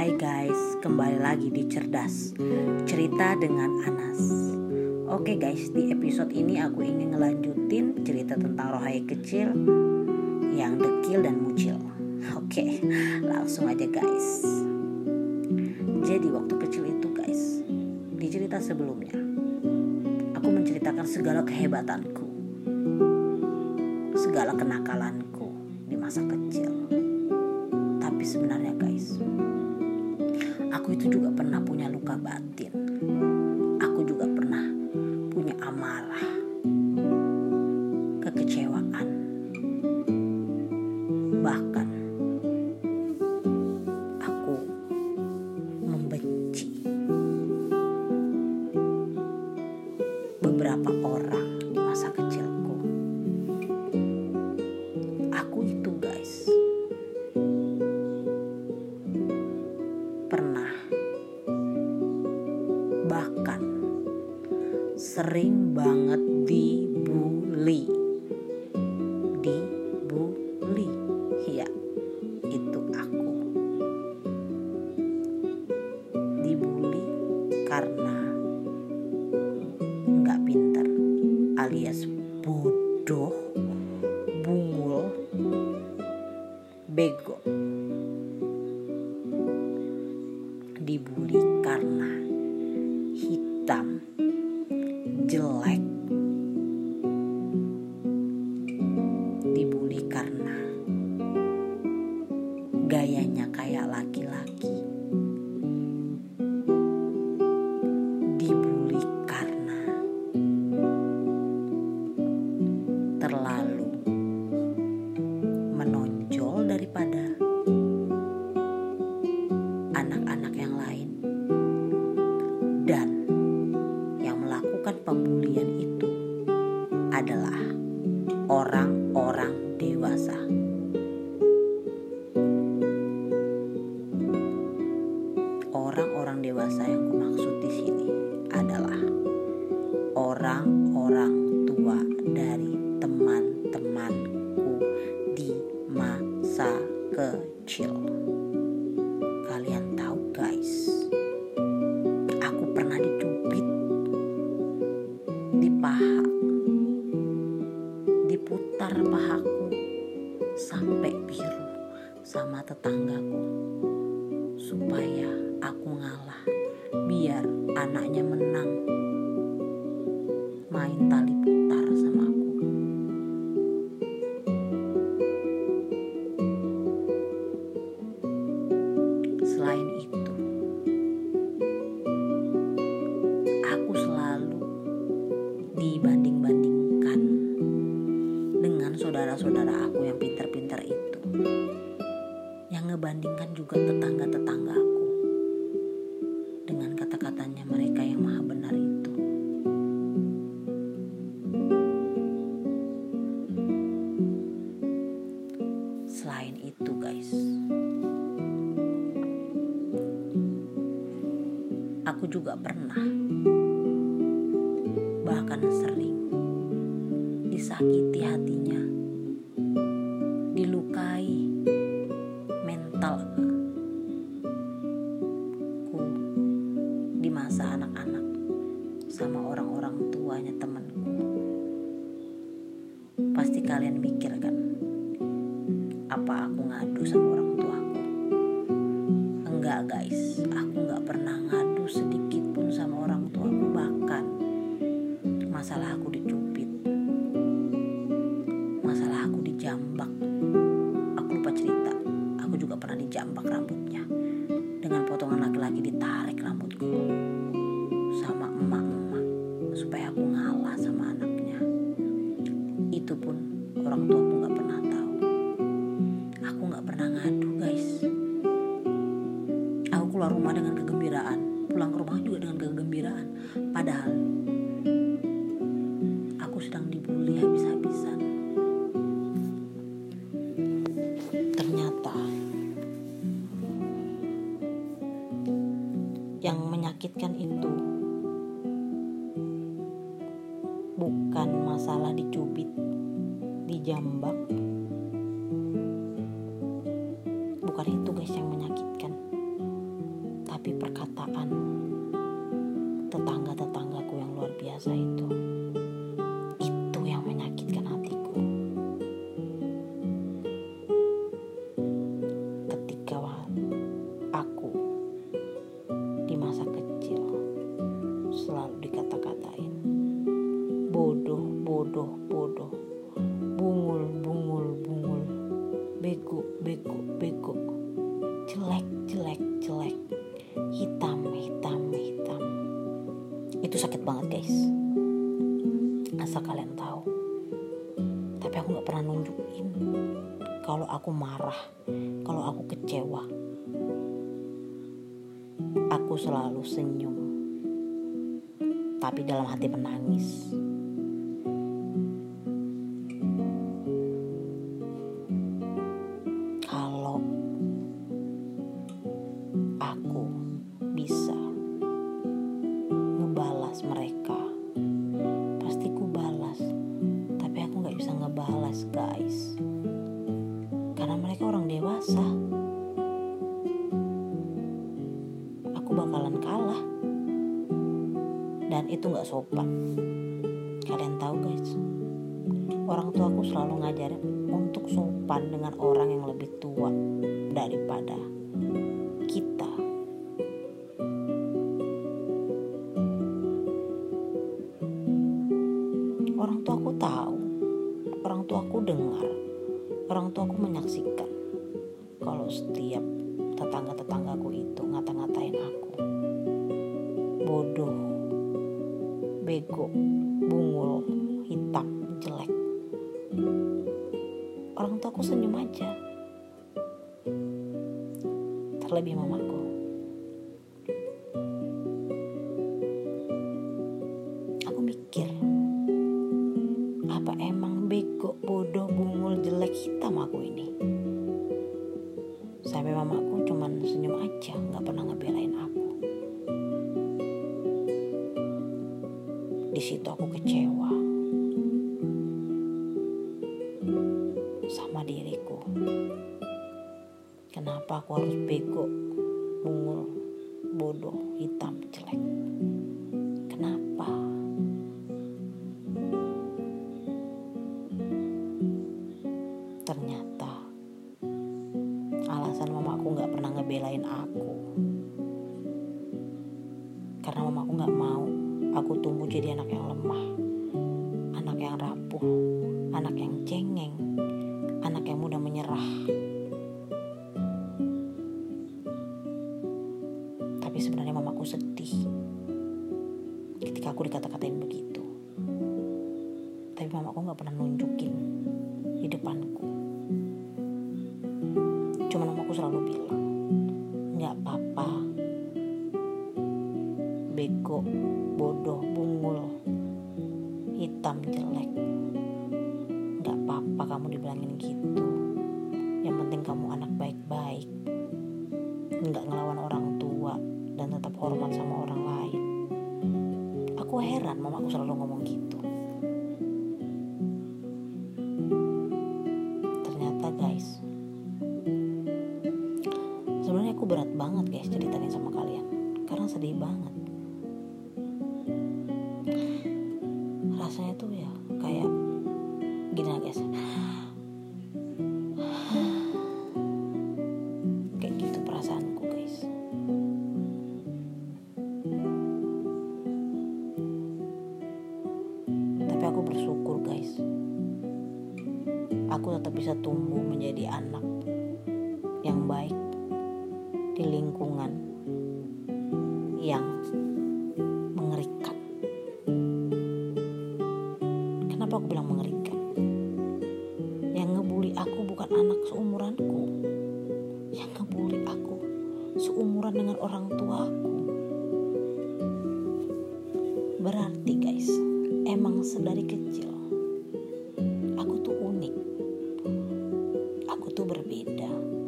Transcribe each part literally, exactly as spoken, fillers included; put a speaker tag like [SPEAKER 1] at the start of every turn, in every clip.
[SPEAKER 1] Hai guys, kembali lagi di Cerdas Cerita dengan Anas. Oke guys, di episode ini aku ingin ngelanjutin cerita tentang rohai kecil yang dekil dan mucil. Oke, langsung aja guys. Jadi waktu kecil itu guys, di cerita sebelumnya aku menceritakan segala kehebatanku, segala kenakalanku di masa kecil. Tapi sebenarnya guys, aku itu juga pernah punya luka batin. Aku juga pernah punya amarah, kekecewaan, bahkan aku membenci beberapa orang di masa kecilku. Aku itu guys pernah, bahkan sering banget dibully. Dibully, ya itu aku. Dibully karena nggak pintar alias bodoh, bungul, bego. Dibully karena hitam, jelek. Dibully karena gayanya kayak laki-laki. Dibully karena terlalu menonjol daripada anak-anak yang lain. Dan yang melakukan pembulian itu adalah orang-orang dewasa. Orang-orang dewasa yang kumaksud di sini adalah orang-orang tua dari teman-temanku di masa kecil. Kalian tahu guys, aku pernah dicubit di paha, diputar pahaku sampai biru sama tetanggaku supaya aku ngalah, biar anaknya menang main tali putar sama aku. Selain itu, aku selalu dibanding-bandingkan dengan saudara-saudara aku yang pintar-pintar itu, yang ngebandingkan juga tetangga-tetangga aku dengan kata-katanya mereka yang maha benar itu. Selain itu guys, aku juga pernah, bahkan sering disakiti hatinya, dilukai mentalku di masa anak-anak sama orang-orang tuanya temanku. Pasti kalian mikir kan, apa aku ngadu sama orang tuaku? Enggak guys, aku gak pernah ngadu sedikit pun sama orang tuaku. Bahkan masalah aku dicubit, masalah aku dijambak, aku lupa cerita, aku juga pernah dijambak rambutnya dengan potongan laki-laki, ditarik rambutku sama emak-emak supaya aku ngalah sama anaknya. Itu pun orang tuaku gak pernah tahu. Aku gak pernah ngadu guys. Aku keluar rumah dengan kegembiraan, pulang ke rumah juga dengan kegembiraan, padahal aku sedang dibully habis-habisan. Ternyata yang menyakitkan itu bukan masalah dicubit, dijambak, bukan itu guys yang menyakitkan. perkataan tetangga-tetanggaku yang luar biasa itu. Itu yang menyakitkan hatiku. Ketika aku di masa kecil selalu dikata-katain bodoh, bodoh, bodoh, bungul, bungul, bungul, bego, bego, bego, jelek, jelek, jelek, hitam, hitam, hitam. Itu sakit banget guys, asal kalian tahu. Tapi aku gak pernah nunjukin kalau aku marah, kalau aku kecewa. Aku selalu senyum, tapi dalam hati menangis. Kalau aku bisa ngebalas mereka, pasti ku balas. Tapi aku gak bisa ngebalas guys, karena mereka orang dewasa. Aku bakalan kalah, dan itu gak sopan. Kalian tahu guys, orang tua aku selalu ngajarin untuk sopan dengan orang yang lebih tua daripada kita. Orang tua aku tahu, orang tua aku dengar, orang tua aku menyaksikan kalau setiap tetangga-tetanggaku itu ngata-ngatain aku bodoh, bego, bungul, hitam, jelek. Orang tua aku senyum aja. Terlebih mamaku. Aku mikir, apa emang bego, bodoh, bungul, jelek, hitam aku ini? Sampai mamaku cuman senyum aja, gak pernah ngebelain aku. Di situ aku kecewa sama diriku. Kenapa aku harus bego, bungul, bodoh, hitam, jelek? Kenapa? Ternyata alasan mamaku gak pernah ngebelain aku karena mamaku gak mau aku tumbuh jadi anak yang lemah, anak yang rapuh, anak yang cengeng, anak yang mudah menyerah. Tapi sebenarnya mamaku sedih ketika aku dikata-katain begitu. Tapi mamaku gak pernah nunjukin di depanku. Cuma mamaku selalu bilang, gak apa-apa, bego, bodoh, bungul, hitam, jelek, gak apa-apa kamu dibilangin gitu. Yang penting kamu anak baik-baik, gak ngelawan orang tua, dan tetap hormat sama orang lain. Aku heran mamaku selalu ngomong gitu. Ternyata guys, sebenarnya aku berat banget guys ceritanya sama kalian, karena sedih banget. Rasanya tuh ya kayak gini lah guys, kayak gitu perasaanku guys. Tapi aku bersyukur guys, aku tetap bisa tumbuh menjadi anak yang baik di lingkungan yang mengerikan. Kenapa aku bilang mengerikan? Yang ngebully aku bukan anak seumuranku. Yang ngebully aku seumuran dengan orang tuaku. Berarti guys, emang sedari kecil aku tuh unik. Aku tuh berbeda.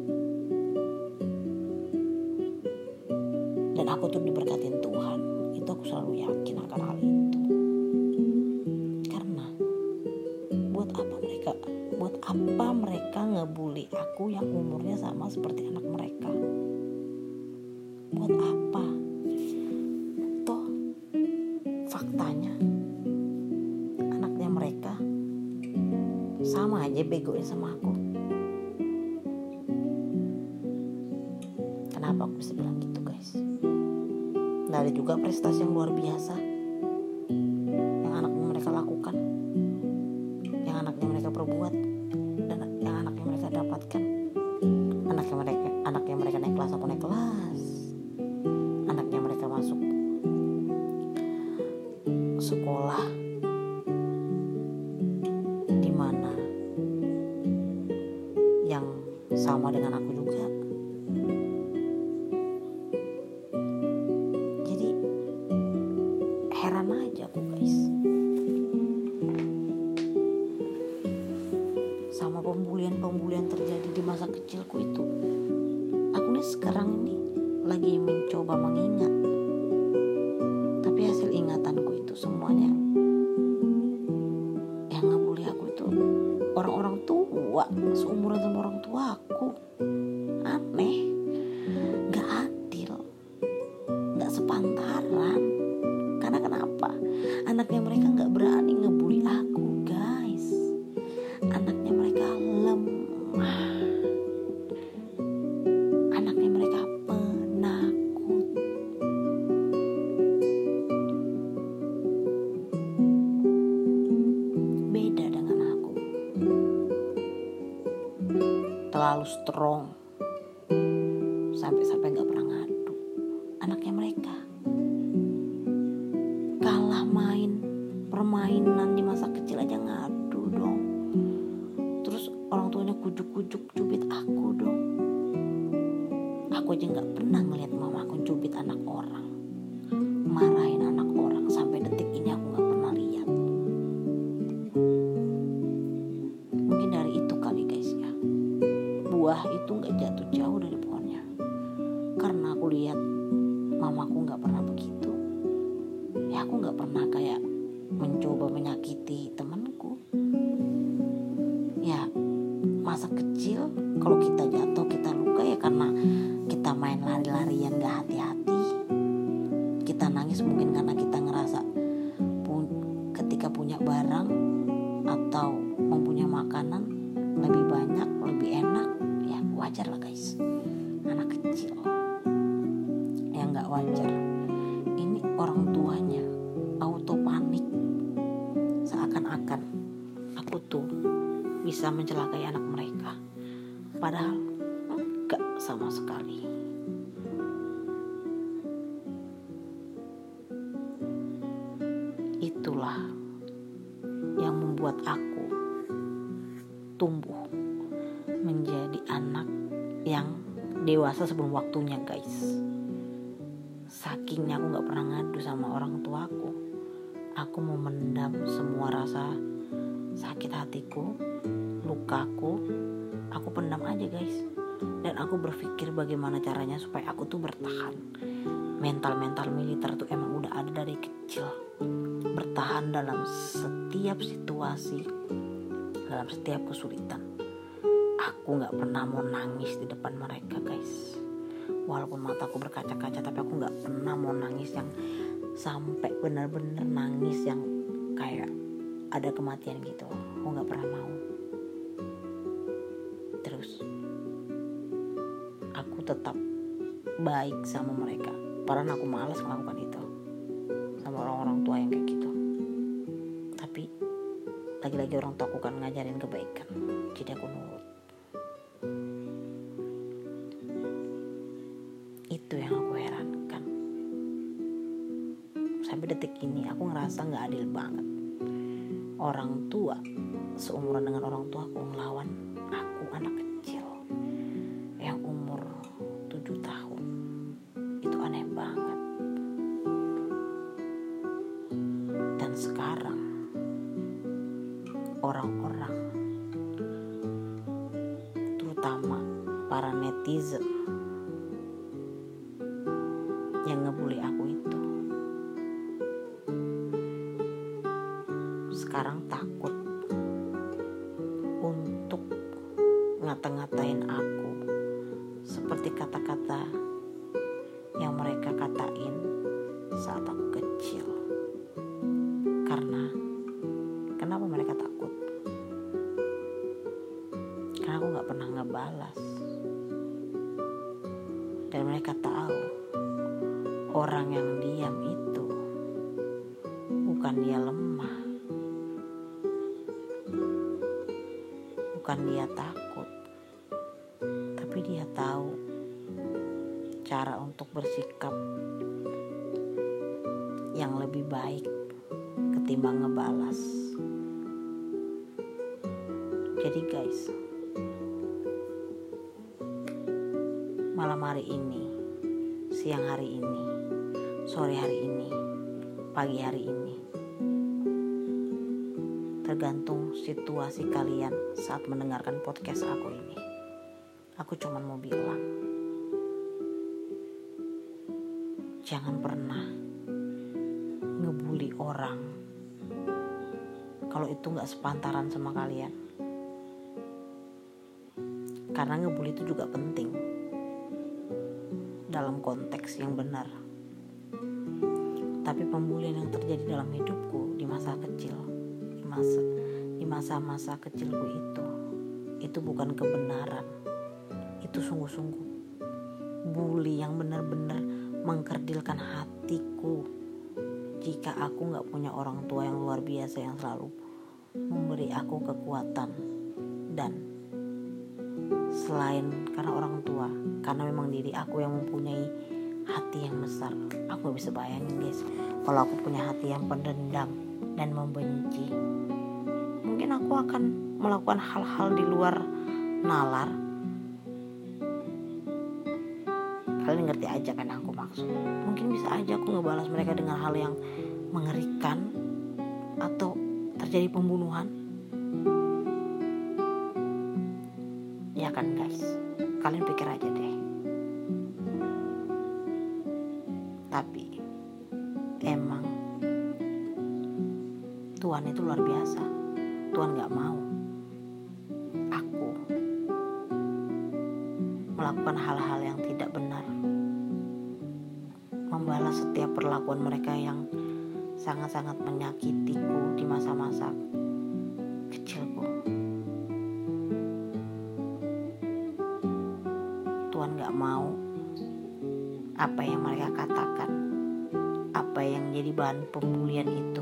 [SPEAKER 1] Dan aku tuh diberkatin Tuhan. Itu aku selalu yakin akan hal itu. Karena buat apa mereka Buat apa mereka ngebully aku yang umurnya sama seperti anak mereka? Buat apa? aja begoin sama aku. Kenapa aku bisa bilang gitu guys? Nggak ada juga prestasi yang luar biasa yang anaknya mereka lakukan, yang anaknya mereka perbuat, dan yang anaknya mereka dapatkan. Anaknya mereka, anaknya mereka naik kelas, aku naik kelas. Anaknya mereka masuk sekolah di mana yang sama dengan aku juga. Jadi heran aja aku guys sama pembulian-pembulian terjadi di masa kecilku itu. Aku nih sekarang ini lagi mencoba mengingat, tapi hasil ingatanku itu semuanya yang ngebully aku itu orang-orang tua, seumuran sama orang tua aku. Aneh, gak adil, gak sepantaran. Karena kenapa? Anaknya mereka gak berani ngebully aku guys. Anaknya mereka lemah. Anaknya mereka penakut. Beda dengan aku. Terlalu strong. Sampai-sampai gak pernah ngadu. Anaknya mereka kalah main permainan di masa kecil aja ngadu dong. Terus orang tuanya kujuk-kujuk cubit aku dong. Aku aja gak pernah ngeliat mama aku cubit anak orang, marahin anak orang. Sampai detik ini aku gak pernah lihat. Mungkin dari itu kali guys ya, buah itu gak jatuh jauh dari pohonnya. Karena aku lihat mamaku gak pernah begitu, ya aku gak pernah kayak mencoba menyakiti temanku. Ya masa kecil kalau kita jatuh, kita luka ya karena kita main lari-larian gak hati-hati. Kita nangis mungkin karena kita ngerasa pu- ketika punya barang atau mempunyai makanan lebih banyak, lebih enak. Ya wajar lah guys, anak kecil. Yang gak wajar ini orang tuanya auto panik, seakan-akan aku tuh bisa mencelakai anak mereka, padahal enggak sama sekali. Itulah yang membuat aku tumbuh menjadi anak yang dewasa sebelum waktunya guys. Sakingnya aku gak pernah ngadu sama orang tuaku. Aku mau mendam semua rasa sakit hatiku, lukaku. Aku pendam aja guys. Dan aku berpikir bagaimana caranya supaya aku tuh bertahan. Mental-mental militer tuh emang udah ada dari kecil. Bertahan dalam setiap situasi, dalam setiap kesulitan. Aku gak pernah mau nangis di depan mereka guys. Walaupun mataku berkaca-kaca, tapi aku gak pernah mau nangis yang sampai benar-benar nangis yang kayak ada kematian gitu. Aku gak pernah mau. Terus aku tetap baik sama mereka, padahal aku malas melakukan itu sama orang-orang tua yang kayak gitu. Tapi lagi-lagi orang tua aku kan ngajarin kebaikan, jadi aku nurut. Itu yang aku herankan. Sampai detik ini aku ngerasa gak adil banget. Orang tua seumuran dengan orang tua aku ngelawan aku, anak kecil yang umur tujuh tahun. Itu aneh banget. Dan sekarang orang-orang, terutama para netizen yang ngebully aku itu, sekarang takut untuk ngata-ngatain aku seperti kata-kata yang mereka katain saat aku kecil. Karena kenapa mereka takut? Dan mereka tahu orang yang diam itu bukan dia lemah, bukan dia takut, tapi dia tahu cara untuk bersikap yang lebih baik ketimbang ngebalas. Jadi guys, malam hari ini, siang hari ini, sore hari ini, pagi hari ini, tergantung situasi kalian saat mendengarkan podcast aku ini. Aku cuma mau bilang, jangan pernah ngebully orang kalau itu gak sepantaran sama kalian. Karena ngebully itu juga penting dalam konteks yang benar. Tapi pembulian yang terjadi dalam hidupku di masa kecil, di masa di masa-masa kecilku itu, itu bukan kebenaran. Itu sungguh-sungguh bully yang benar-benar mengkerdilkan hatiku. Jika aku gak punya orang tua yang luar biasa yang selalu memberi aku kekuatan, dan selain karena orang tua, karena memang diri aku yang mempunyai hati yang besar. Aku gak bisa bayangin guys, kalau aku punya hati yang pendendam dan membenci, mungkin aku akan melakukan hal-hal di luar nalar. Kalian ngerti aja kan aku maksud. Mungkin bisa aja aku ngebalas mereka dengan hal yang mengerikan atau terjadi pembunuhan. Ya kan guys, kalian pikir aja deh. Tapi emang Tuhan itu luar biasa. Tuhan gak mau aku melakukan hal-hal yang tidak benar, membalas setiap perlakuan mereka yang sangat-sangat menyakitiku di masa-masa kecilku. Tuhan gak mau apa yang mereka katakan, apa yang jadi bahan pembulian itu,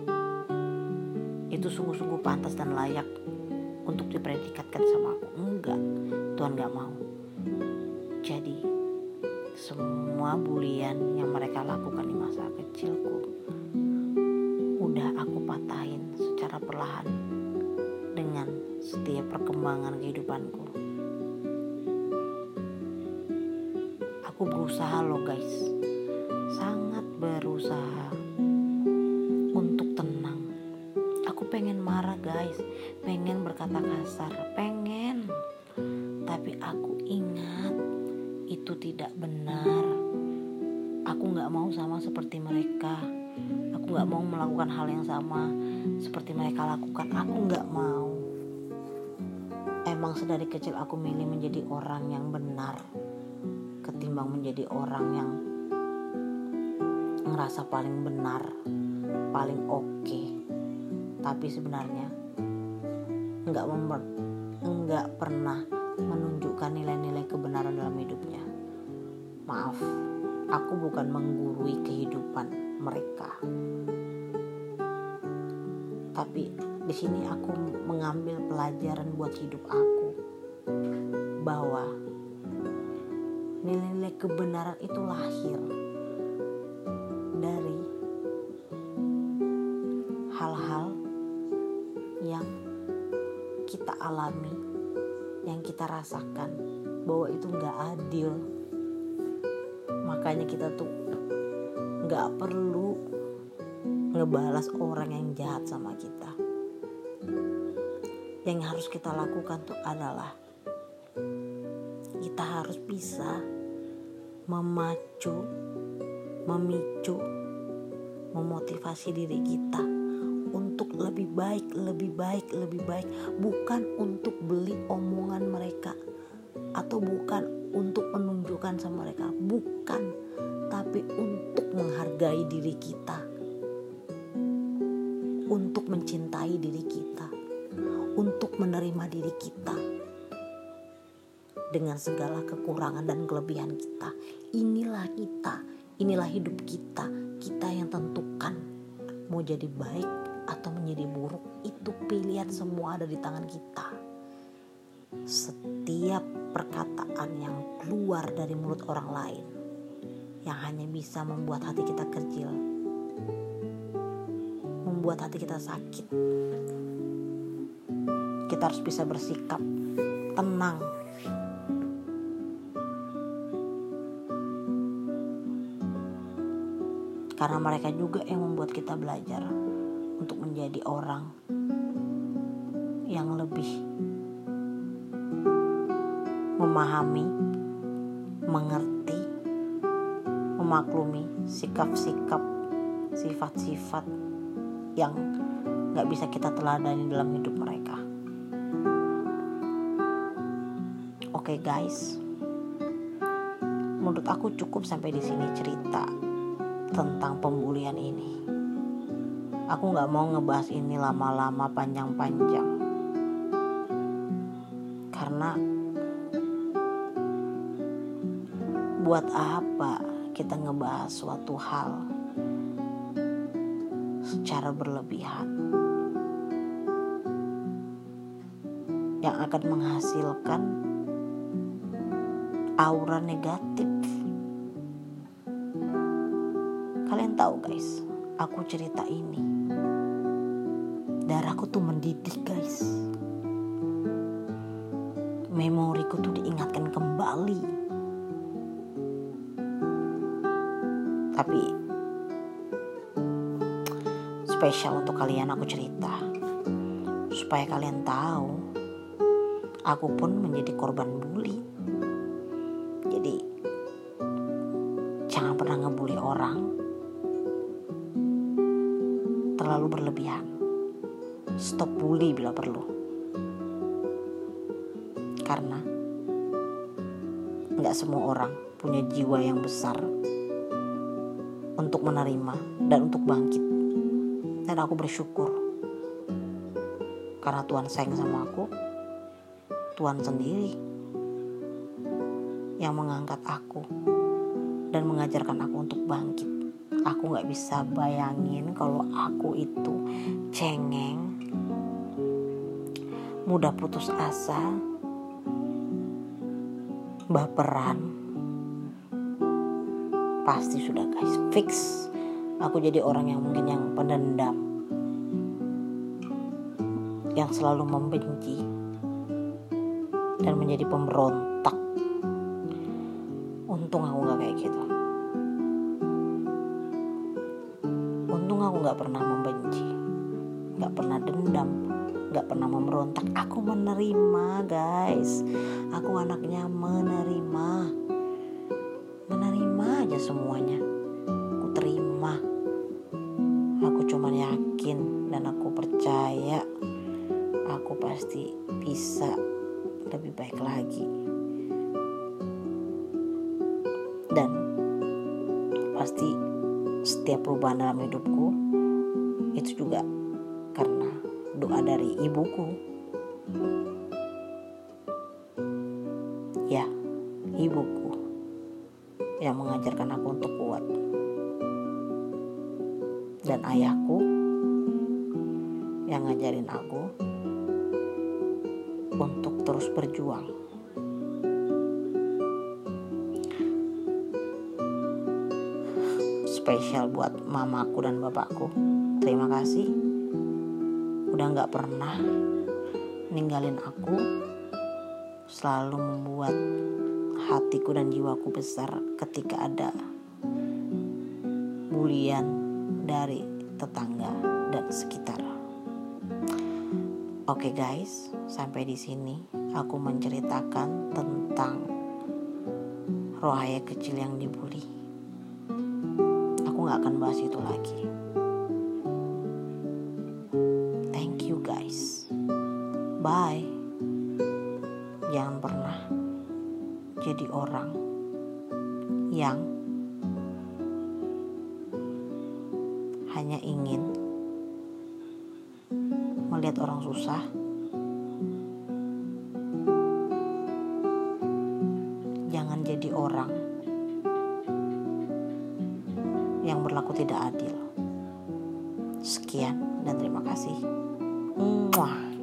[SPEAKER 1] itu sungguh-sungguh pantas dan layak untuk dipredikatkan sama aku. Enggak, Tuhan gak mau. Jadi semua bulian yang mereka lakukan di masa kecilku udah aku patahin secara perlahan dengan setiap perkembangan kehidupanku. Aku berusaha loh guys, sangat berusaha untuk tenang. Aku pengen marah guys, pengen berkata kasar, pengen, tapi aku ingat itu tidak benar. Aku gak mau sama seperti mereka. Aku gak mau melakukan hal yang sama seperti mereka lakukan. Aku gak mau. Emang sedari kecil aku milih menjadi orang yang benar ketimbang menjadi orang yang ngerasa paling benar, paling oke. Tapi sebenarnya gak, member- gak pernah menunjukkan nilai-nilai kebenaran dalam hidupnya. Maaf, aku bukan menggurui kehidupan mereka. Tapi di sini aku mengambil pelajaran buat hidup aku, bahwa nilai-nilai kebenaran itu lahir dari hal-hal yang kita alami, yang kita rasakan, bahwa itu gak adil. Makanya kita tuh gak perlu ngebalas orang yang jahat sama kita. Yang harus kita lakukan tuh adalah kita harus bisa memacu, memicu, memotivasi diri kita untuk lebih baik, lebih baik, lebih baik. Bukan untuk beli omongan mereka, atau bukan untuk menunjukkan sama mereka, bukan, tapi untuk menghargai diri kita, untuk mencintai diri kita, untuk menerima diri kita. dengan segala kekurangan dan kelebihan kita. Inilah kita, inilah hidup kita. Kita yang tentukan mau jadi baik atau menjadi buruk. Itu pilihan, semua ada di tangan kita. Setiap perkataan yang keluar dari mulut orang lain yang hanya bisa membuat hati kita kecil, membuat hati kita sakit, kita harus bisa bersikap tenang. Karena mereka juga yang membuat kita belajar untuk menjadi orang yang lebih memahami, mengerti, memaklumi sikap-sikap, sifat-sifat yang gak bisa kita teladani dalam hidup mereka. Oke okay guys, menurut aku cukup sampai di sini cerita tentang pembulian ini. Aku gak mau ngebahas ini lama-lama, panjang-panjang, karena buat apa kita ngebahas suatu hal secara berlebihan yang akan menghasilkan aura negatif. Kalian tahu guys, aku cerita ini, darahku tuh mendidih guys, memoriku tuh diingatkan kembali. Tapi spesial untuk kalian aku cerita, supaya kalian tahu aku pun menjadi korban bully. Jadi jangan pernah ngebully orang terlalu berlebihan. Stop bully bila perlu, karena gak semua orang punya jiwa yang besar untuk menerima dan untuk bangkit. Dan aku bersyukur karena Tuhan sayang sama aku. Tuhan sendiri yang mengangkat aku dan mengajarkan aku untuk bangkit. Aku gak bisa bayangin kalau aku itu cengeng, mudah putus asa, baperan. Pasti sudah guys, fix aku jadi orang yang mungkin yang pendendam, yang selalu membenci dan menjadi pemberontak. Untung aku gak kayak gitu. Untung aku gak pernah membenci, gak pernah dendam, gak pernah memberontak. Aku menerima guys, aku anaknya menerima menerima aja semuanya. Aku terima, aku cuman yakin dan aku percaya aku pasti bisa lebih baik lagi. Dan pasti setiap perubahan dalam hidupku itu juga karena doa dari ibuku. Ya, ibuku yang mengajarkan aku untuk kuat, dan ayahku yang ngajarin aku untuk terus berjuang. Spesial buat mamaku dan bapakku, terima kasih udah gak pernah ninggalin aku, selalu membuat hatiku dan jiwaku besar ketika ada bulian dari tetangga dan sekitar. Oke guys, sampai di sini aku menceritakan tentang Rohaya kecil yang dibully. Aku gak akan bahas itu lagi. Thank you guys. Bye. Jangan pernah jadi orang yang hanya ingin melihat orang susah jangan jadi orang yang berlaku tidak adil. Sekian dan terima kasih. Muah.